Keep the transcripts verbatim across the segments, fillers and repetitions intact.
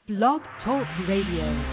Blog Talk Radio.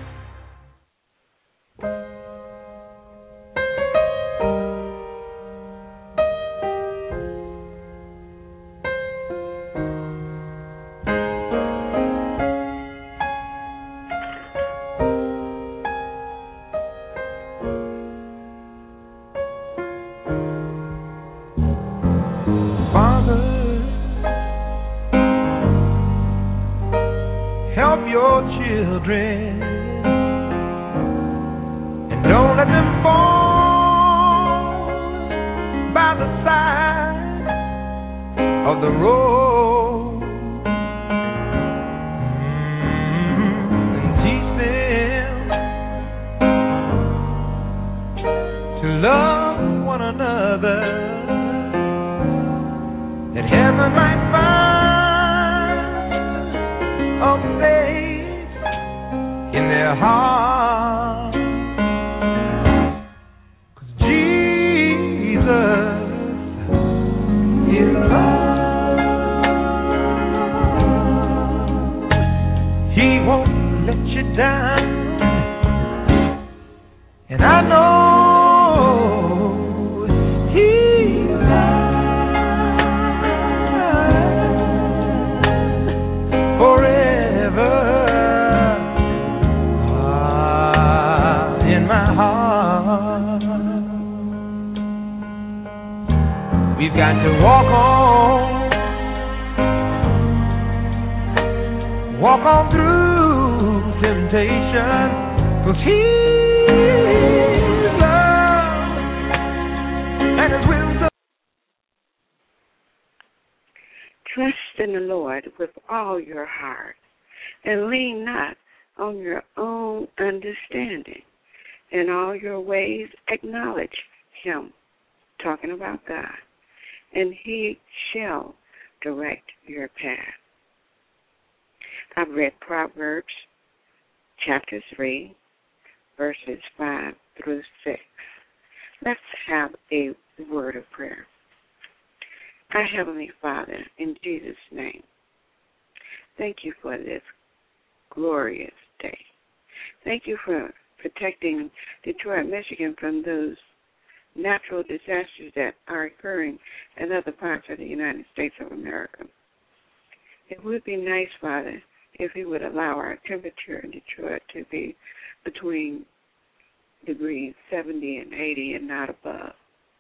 I've read Proverbs chapter three, verses five through six. Let's have a word of prayer. Our Heavenly Father, in Jesus' name, thank you for this glorious day. Thank you for protecting Detroit, Michigan from those natural disasters that are occurring in other parts of the United States of America. It would be nice, Father, if you would allow our temperature in Detroit to be between degrees seventy and eighty and not above.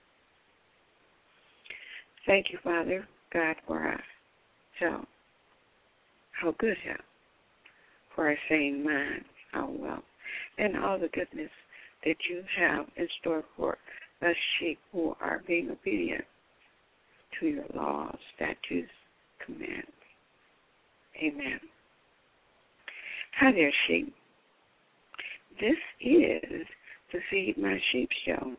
Thank you, Father God, for our health, our good health, for our sane mind, our wealth, and all the goodness that you have in store for us sheep who are being obedient to your laws, statutes, commands. Amen. Hi there, sheep. This is the Feed My Sheep show.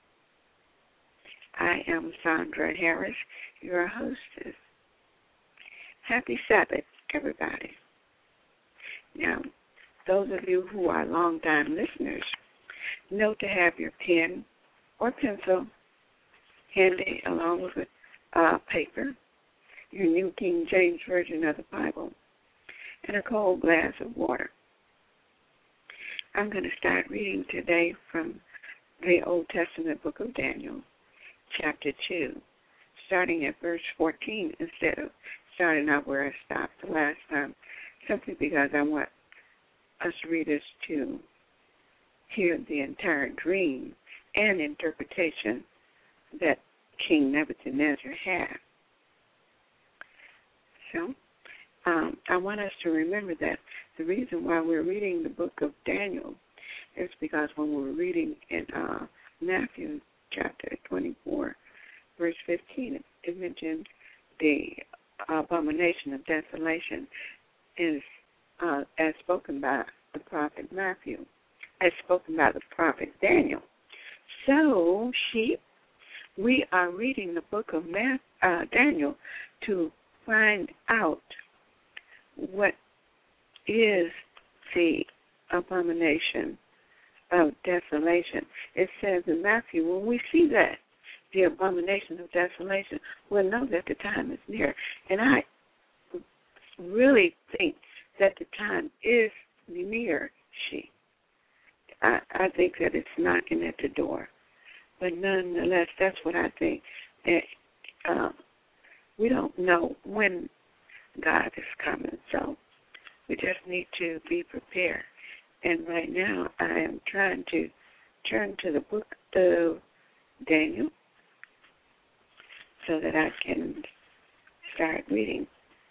I am Sandra Harris, your hostess. Happy Sabbath, everybody. Now, those of you who are long-time listeners, know to have your pen or pencil handy along with uh, paper, your New King James Version of the Bible, and a cold glass of water. I'm going to start reading today from the Old Testament book of Daniel, chapter two, starting at verse fourteen instead of starting out where I stopped the last time, simply because I want us readers to hear the entire dream and interpretation that King Nebuchadnezzar had. So, um, I want us to remember that the reason why we're reading the book of Daniel is because when we're reading in uh, Matthew chapter twenty-four, verse fifteen, it, it mentioned the abomination of desolation is uh, as spoken by the prophet Matthew, as spoken by the prophet Daniel. So, sheep, we are reading the book of Math, uh, Daniel to find out what is the abomination of desolation. It says in Matthew, when we see that, the abomination of desolation, we'll know that the time is near. And I really think that the time is near, she. I, I think that it's knocking at the door. But nonetheless, that's what I think. That, uh, we don't know when God is coming, so we just need to be prepared. And right now, I am trying to turn to the book of Daniel so that I can start reading.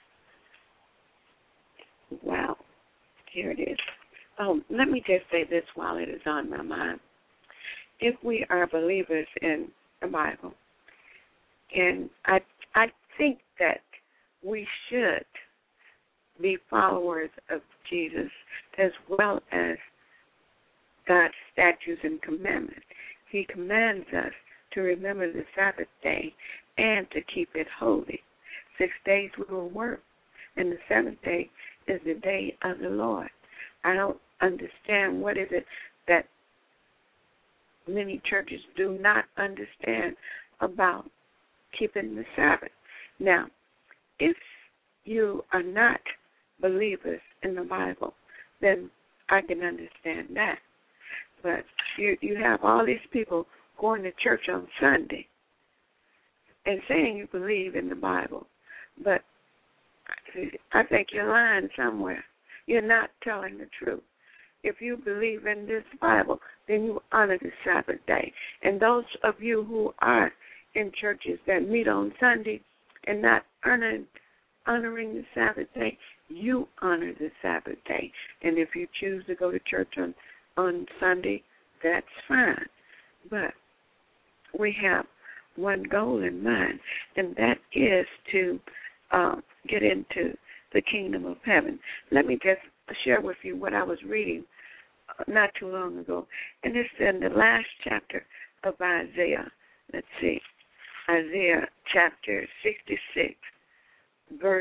Wow, here it is. Oh, let me just say this while it is on my mind. If we are believers in the Bible, and I, I think that we should be followers of Jesus as well as God's statutes and commandments. He commands us to remember the Sabbath day and to keep it holy. Six days we will work, and the seventh day is the day of the Lord. I don't understand what is it that many churches do not understand about keeping the Sabbath. Now, if you are not believers in the Bible, then I can understand that. But you you have all these people going to church on Sunday and saying you believe in the Bible, but I think you're lying somewhere. You're not telling the truth. If you believe in this Bible, then you honor the Sabbath day. And those of you who are in churches that meet on Sunday and not honoring, honoring the Sabbath day, you honor the Sabbath day. And if you choose to go to church on, on Sunday, that's fine. But we have one goal in mind, and that is to um, get into the kingdom of heaven. Let me just share with you what I was reading not too long ago. And it's in the last chapter of Isaiah. Let's see. Isaiah chapter sixty-six, verse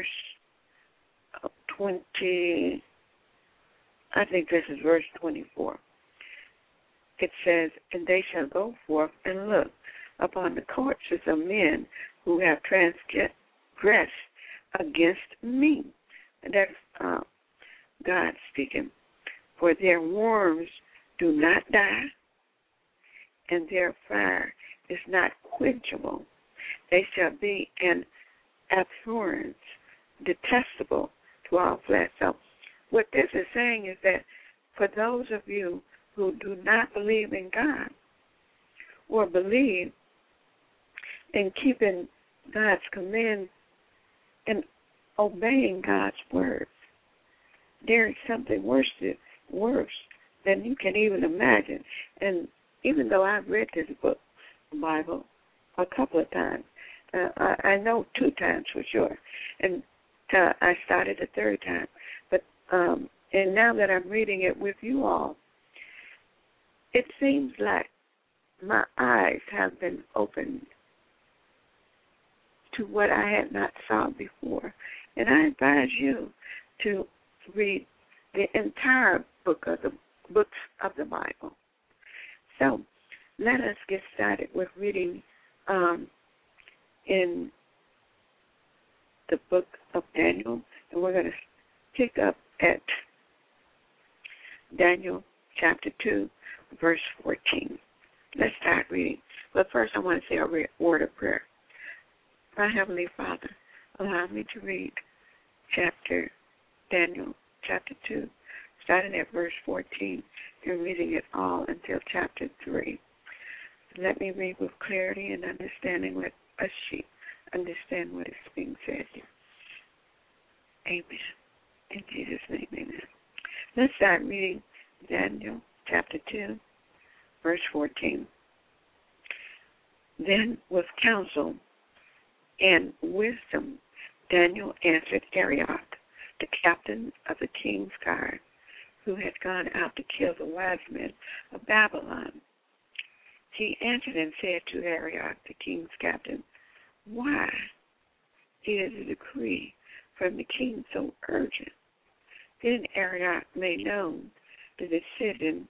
twenty, I think this is verse twenty-four. It says, and they shall go forth and look upon the corpses of men who have transgressed against me. And that's uh, God speaking. For their worms do not die, and their fire is not quenchable. They shall be an abhorrence, detestable to all flesh. So what this is saying is that for those of you who do not believe in God or believe in keeping God's command and obeying God's word, there is something worse to, worse than you can even imagine. And even though I've read this book, the Bible, a couple of times, uh, I, I know two times for sure, and uh, I started a third time. But um, and now that I'm reading it with you all, it seems like my eyes have been opened to what I had not saw before. And I advise you to read the entire book of the books of the Bible. So let us get started with reading um, in the book of Daniel, and we're going to pick up at Daniel chapter two, verse fourteen. Let's start reading. But first I want to say a word of prayer. My Heavenly Father, allow me to read chapter Daniel chapter two, starting at verse fourteen, and reading it all until chapter three. Let me read with clarity and understanding, let a sheep understand what is being said here. Amen. In Jesus' name, amen. Let's start reading Daniel chapter two, verse fourteen. Then with counsel and wisdom, Daniel answered Arioch, the captain of the king's guard, who had gone out to kill the wise men of Babylon. He answered and said to Arioch, the king's captain, why is the decree from the king so urgent? Then Arioch made known the decision,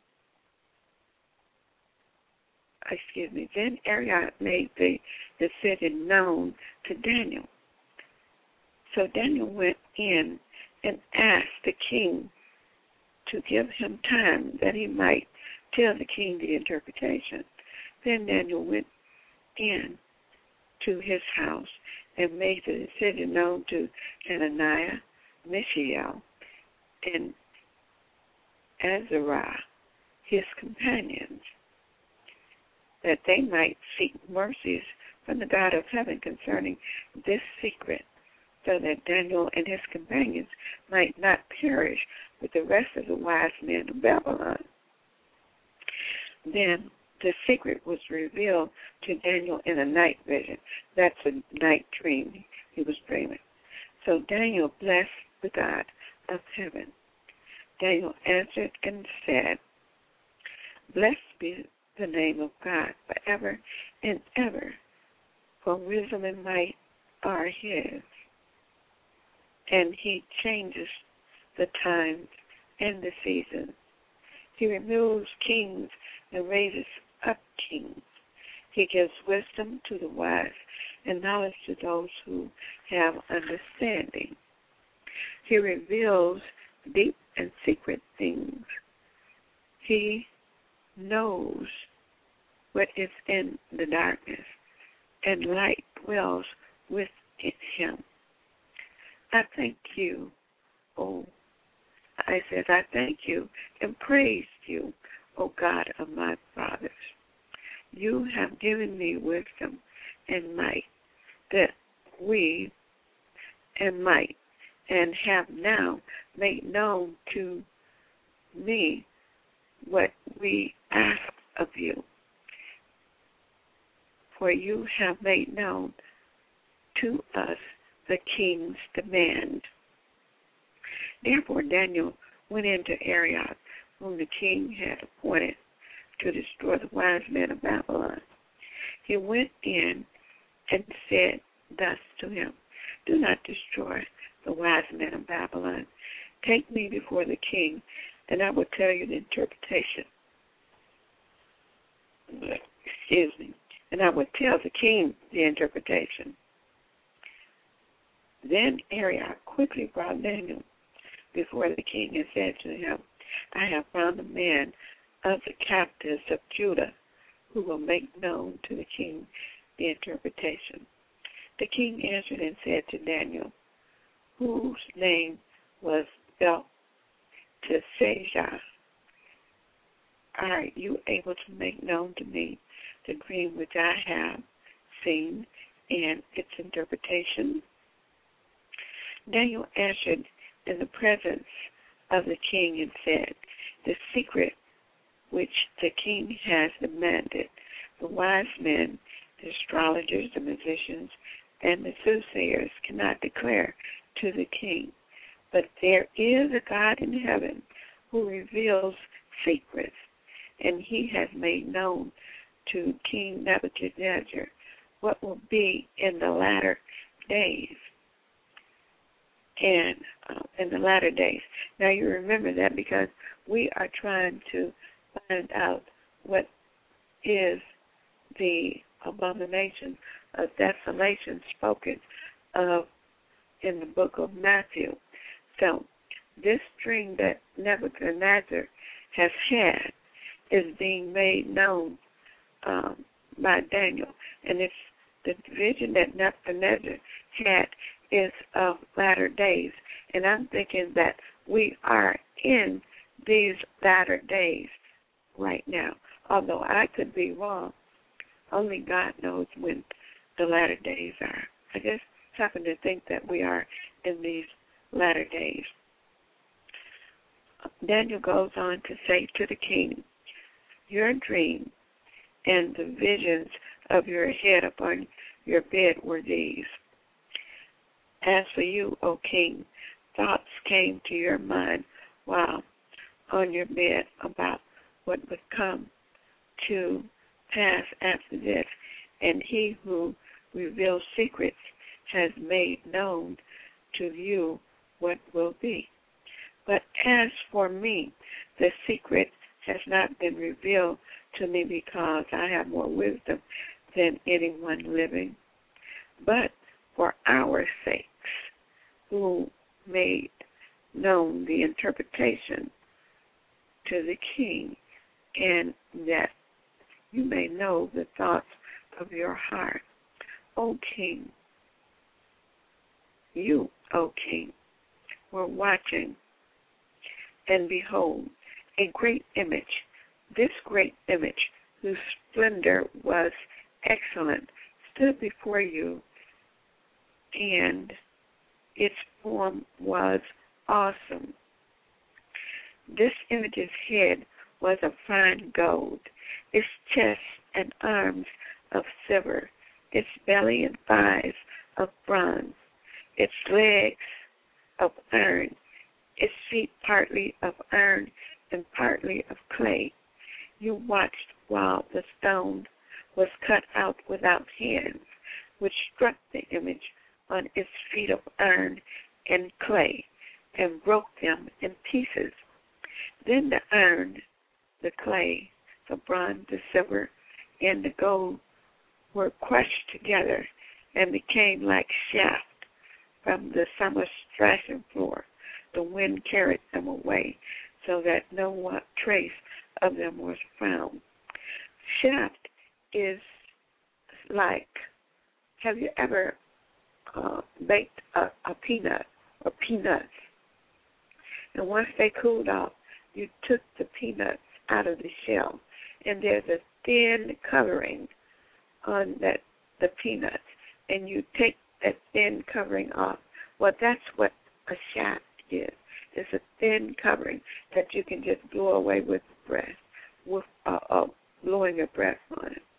excuse me, then Arioch made the decision known to Daniel. So Daniel went in and asked the king to give him time that he might tell the king the interpretation. Then Daniel went in to his house and made the decision known to Hananiah, Mishael, and Azariah, his companions, that they might seek mercies from the God of heaven concerning this secret, so that Daniel and his companions might not perish with the rest of the wise men of Babylon. Then the secret was revealed to Daniel in a night vision. That's a night dream he was dreaming. So Daniel blessed the God of heaven. Daniel answered and said, Blessed be the name of God forever and ever, for wisdom and might are his. And he changes the times and the seasons. He removes kings and raises up kings. He gives wisdom to the wise and knowledge to those who have understanding. He reveals deep and secret things. He knows what is in the darkness, and light dwells within him. I thank you, oh, I said, I thank you and praise you, O God of my fathers. You have given me wisdom and might, that we and might, and have now made known to me what we ask of you. For you have made known to us the king's demand. Therefore Daniel went into Arioch, whom the king had appointed to destroy the wise men of Babylon. He went in and said thus to him, Do not destroy the wise men of Babylon. Take me before the king, and I will tell you the interpretation. Excuse me. And I will tell the king the interpretation. Then Arioch quickly brought Daniel before the king and said to him, I have found a man of the captives of Judah who will make known to the king the interpretation. The king answered and said to Daniel, whose name was Belteshazzar, Are you able to make known to me the dream which I have seen and its interpretation? Daniel answered in the presence of the king and said, The secret which the king has demanded, the wise men, the astrologers, the musicians, and the soothsayers cannot declare to the king. But there is a God in heaven who reveals secrets, and he has made known to King Nebuchadnezzar what will be in the latter days. And uh, in the latter days. Now you remember that because we are trying to find out what is the abomination of desolation spoken of in the book of Matthew. So this dream that Nebuchadnezzar has had is being made known um, by Daniel. And it's the vision that Nebuchadnezzar had is of latter days. And I'm thinking that we are in these latter days right now. Although I could be wrong. Only God knows when the latter days are. I just happen to think that we are in these latter days. Daniel goes on to say to the king, Your dream and the visions of your head upon your bed were these. As for you, O king, thoughts came to your mind while on your bed about what would come to pass after this, and he who reveals secrets has made known to you what will be. But as for me, the secret has not been revealed to me because I have more wisdom than anyone living. But for our sakes, who made known the interpretation to the king, and that you may know the thoughts of your heart. O king, you, O king, were watching, and behold, a great image. This great image, whose splendor was excellent, stood before you, and its form was awesome. This image's head was of fine gold, its chest and arms of silver, its belly and thighs of bronze, its legs of iron, its feet partly of iron and partly of clay. You watched while the stone was cut out without hands, which struck the image on its feet of iron and clay, and broke them in pieces. Then the iron, the clay, the bronze, the silver, and the gold were crushed together and became like shaft from the summer threshing floor. The wind carried them away, so that no one trace of them was found. Shaft is like, have you ever uh, baked a, a peanut or peanuts? And once they cooled off, you took the peanuts out of the shell, and there's a thin covering on that the peanuts, and you take that thin covering off. Well, that's what a shaft is. It's a thin covering that you can just blow away with breath, with uh, uh, blowing your breath on it.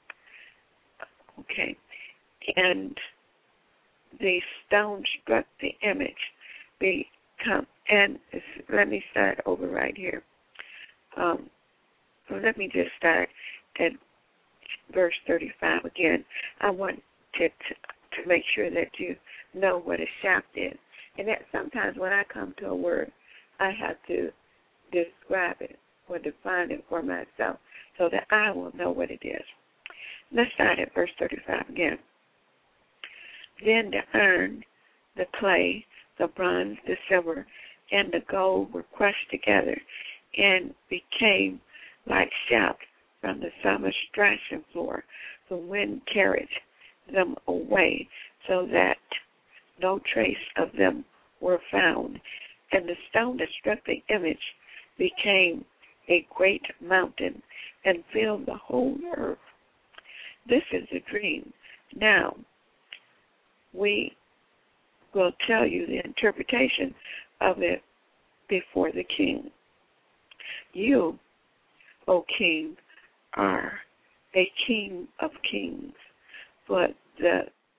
Okay, and the stone struck the image. Become and let me start over right here. Um, so let me just start at verse thirty-five again. I want to, to to make sure that you know what a shaft is, and that sometimes when I come to a word, I have to describe it or define it for myself so that I will know what it is. Let's start at verse thirty-five again. Then the iron, the clay, the bronze, the silver, and the gold were crushed together and became like chaff from the summer threshing floor. The wind carried them away so that no trace of them were found. And the stone that struck the image became a great mountain and filled the whole earth. This is a dream. Now, we will tell you the interpretation of it before the king. You, O king, are a king of kings, but the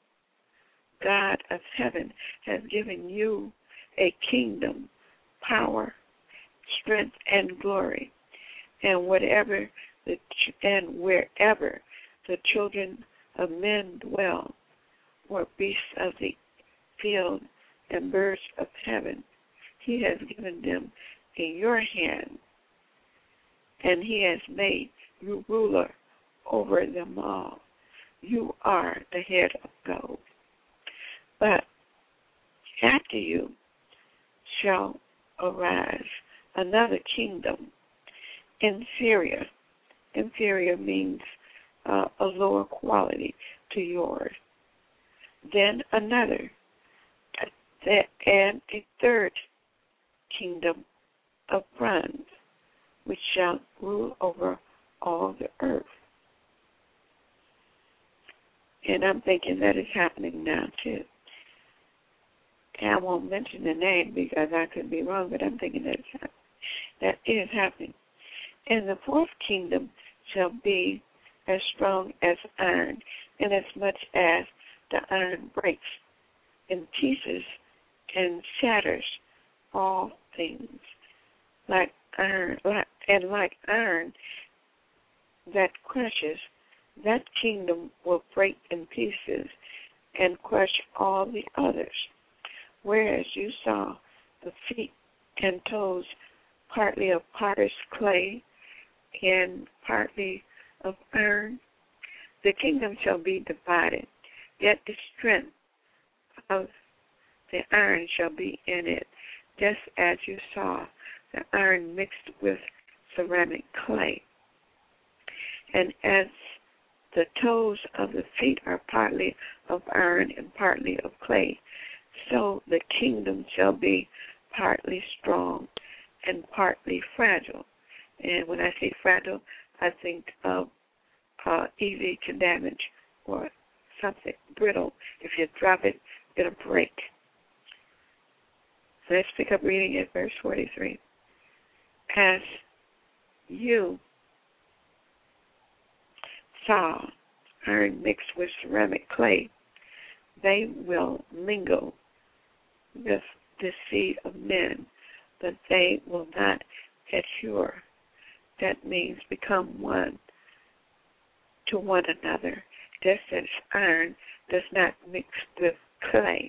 God of heaven has given you a kingdom, power, strength, and glory, and whatever the and wherever the children of men dwell, or beasts of the field and birds of heaven, he has given them in your hand, and he has made you ruler over them all. You are the head of gold. But after you shall arise another kingdom, inferior. Inferior means uh, a lower quality to yours. Then another, and a third kingdom of bronze, which shall rule over all the earth. And I'm thinking that is happening now, too. And I won't mention the name because I could be wrong, but I'm thinking that it's happening. That is happening. And the fourth kingdom shall be as strong as iron, inasmuch as the iron breaks in pieces and shatters all things. Like iron, like, and like iron that crushes, that kingdom will break in pieces and crush all the others. Whereas you saw the feet and toes partly of potter's clay and partly of iron, the kingdom shall be divided, yet the strength of the iron shall be in it, just as you saw the iron mixed with ceramic clay. And as the toes of the feet are partly of iron and partly of clay, so the kingdom shall be partly strong and partly fragile. And when I say fragile, I think of uh, easy to damage or something brittle. If you drop it, it'll break. So let's pick up reading at verse forty-three. As you saw iron mixed with ceramic clay, they will mingle with the seed of men, but they will not adhere. That means become one to one another, just as iron does not mix with clay.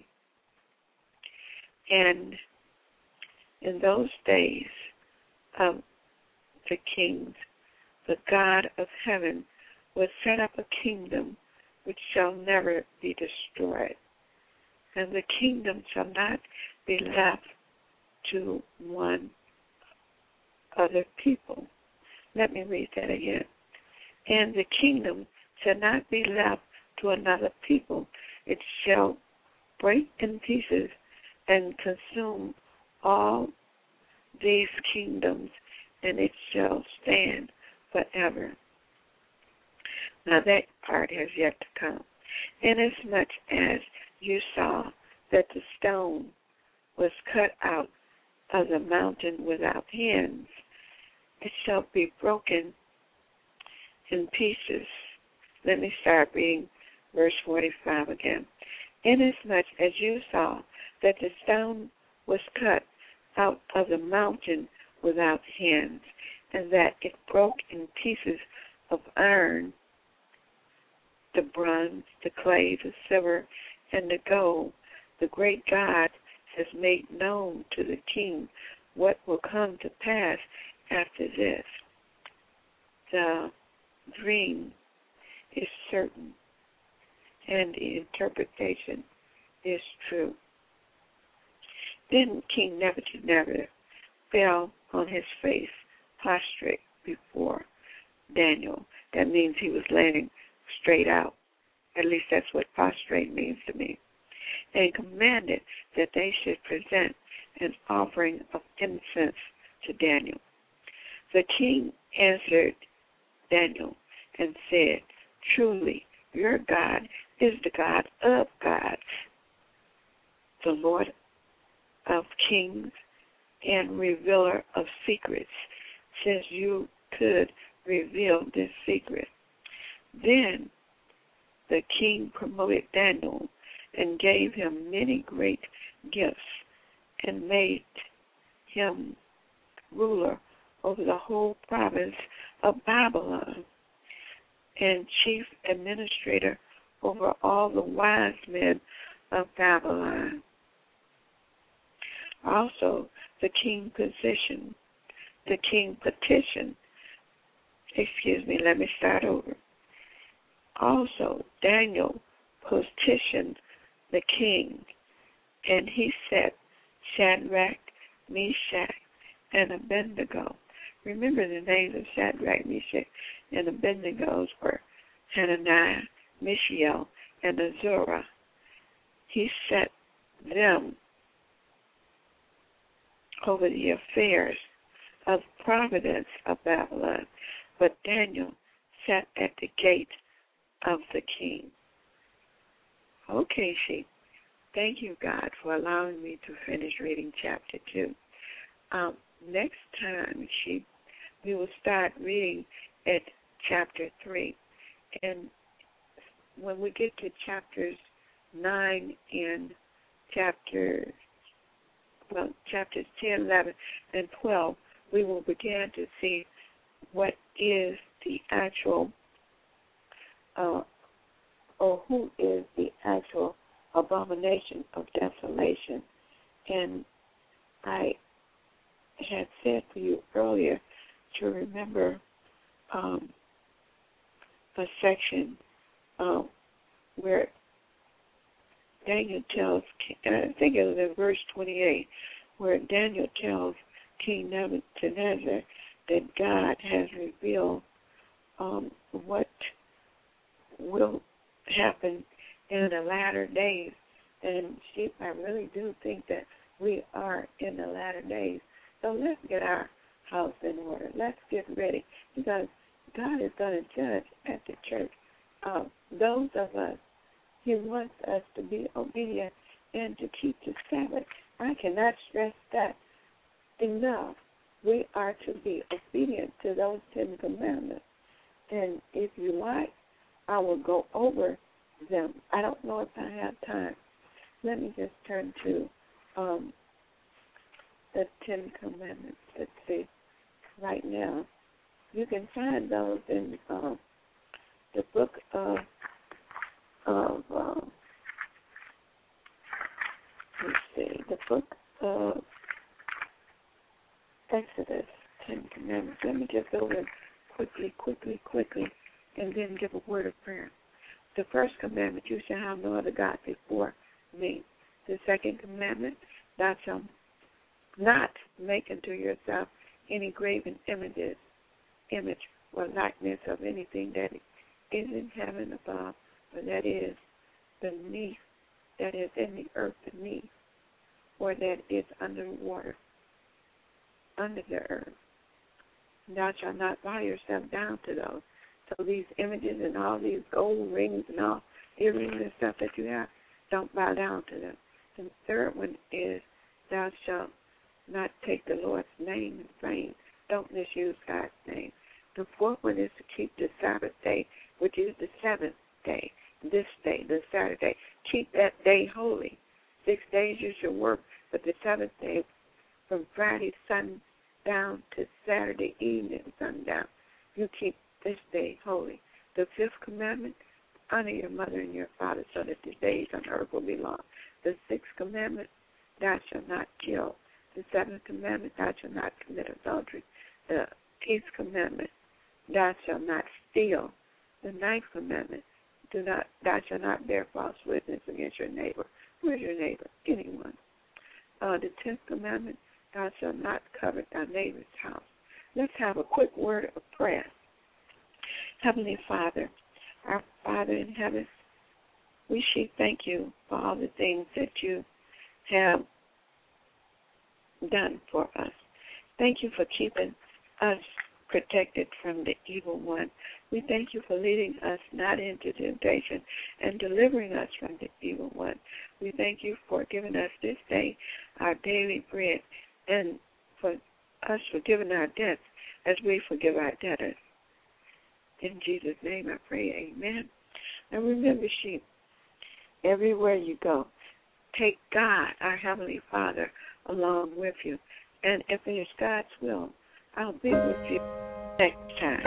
And in those days of the kings, the God of heaven will set up a kingdom which shall never be destroyed, and the kingdom shall not be left to one other people. Let me read that again. And the kingdom shall not be left to another people. It shall break in pieces and consume all these kingdoms, and it shall stand forever. Now that part has yet to come. Inasmuch as you saw that the stone was cut out of the mountain without hands, it shall be broken in pieces. Let me start reading verse forty-five again. Inasmuch as you saw that the stone was cut out of the mountain without hands, and that it broke in pieces of iron, the bronze, the clay, the silver, and the gold, the great God has made known to the king what will come to pass after this. The dream is certain, and the interpretation is true. Then King Nebuchadnezzar fell on his face, prostrate before Daniel. That means he was laying straight out. At least that's what prostrate means to me. And commanded that they should present an offering of incense to Daniel. The king answered Daniel and said, truly, your God is the God of gods, the Lord of kings, and revealer of secrets, since you could reveal this secret. Then the king promoted Daniel and gave him many great gifts and made him ruler over the whole province of Babylon and chief administrator over all the wise men of Babylon. Also, the king petitioned, the king petitioned, excuse me, let me start over. Also, Daniel petitioned the king, and he said, Shadrach, Meshach, and Abednego. Remember the names of Shadrach, Meshach, and Abednego were Hananiah, Mishael, and Azura. He set them over the affairs of providence of Babylon, but Daniel sat at the gate of the king. Okay, she. Thank you, God, for allowing me to finish reading chapter two. Um, next time, she, we will start reading at chapter three. And when we get to chapters nine and chapter, well, chapters ten, eleven, and twelve, we will begin to see what is the actual, uh, or who is the actual abomination of desolation. And I had said to you earlier to remember um, a section uh, where Daniel tells, and I think it was in verse twenty-eight, where Daniel tells King Nebuchadnezzar that God has revealed um, what will happen in the latter days. And sheep, I really do think that we are in the latter days. So let's get our house in order. Let's get ready, because God is going to judge at the church. Uh, those of us, He wants us to be obedient and to keep the Sabbath. I cannot stress that enough. We are to be obedient to those Ten Commandments. And if you like, I will go over them. I don't know if I have time. Let me just turn to um, the Ten Commandments. Let's see. Right now, you can find those in um, the book of, of um, let's see, the book of Exodus, Ten Commandments. Let me just go over quickly, quickly, quickly, and then give a word of prayer. The first commandment, you shall have no other God before me. The second commandment, thou shalt not make unto yourself any graven images, image or likeness of anything that is in heaven above, or that is beneath, that is in the earth beneath, or that is under the water, under the earth. Thou shalt not bow yourself down to those. So these images and all these gold rings and all earrings and stuff that you have, don't bow down to them. The third one is, thou shalt not take the Lord's name in vain. Don't misuse God's name. The fourth one is to keep the Sabbath day, which is the seventh day, this day, the Saturday. Keep that day holy. Six days you shall work, but the seventh day, from Friday sundown to Saturday evening sundown, you keep this day holy. The fifth commandment, honor your mother and your father, so that the days on earth will be long. The sixth commandment, thou shalt not kill. The seventh commandment, thou shalt not commit adultery. The eighth commandment, thou shalt not steal. The ninth commandment, do not, thou shalt not bear false witness against your neighbor. Who is your neighbor? Anyone. Uh, the tenth commandment, thou shalt not covet thy neighbor's house. Let's have a quick word of prayer. Heavenly Father, our Father in heaven, we should thank you for all the things that you have done for us. Thank you for keeping us protected from the evil one. We thank you for leading us not into temptation and delivering us from the evil one. We thank you for giving us this day our daily bread, and for us forgiving our debts as we forgive our debtors. In Jesus' name I pray, amen. And remember, sheep, everywhere you go, take God, our Heavenly Father, along with you. And if it is God's will, I'll be with you next time.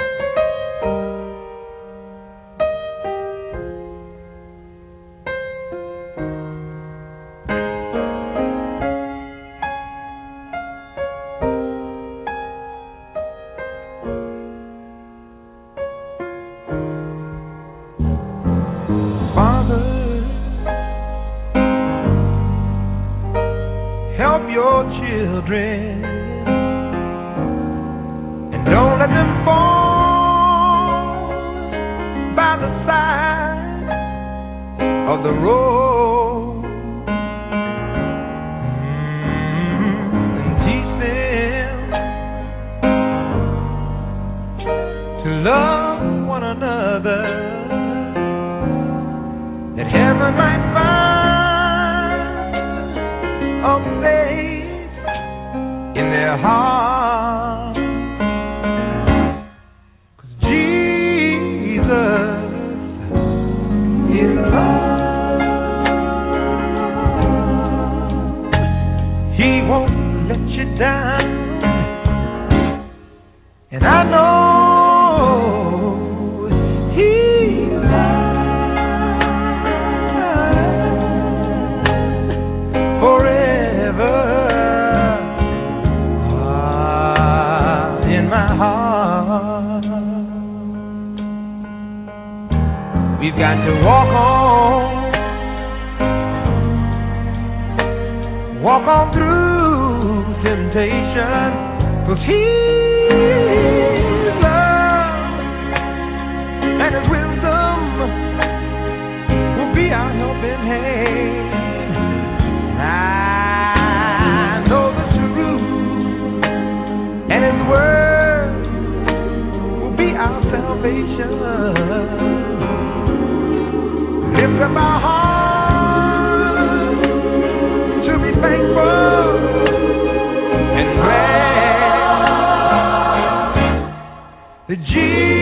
Your children, and don't let them fall by the side of the road, mm-hmm. and teach them to love one another, that heaven might find a place in their heart, 'cause Jesus is love. He won't let you down, and I know He's mine forever. We've got to walk on, walk on through temptation, 'cause His love and His wisdom will be our helping hand. I know the truth, and His word will be our salvation. Lift up our hearts to be thankful and glad that Jesus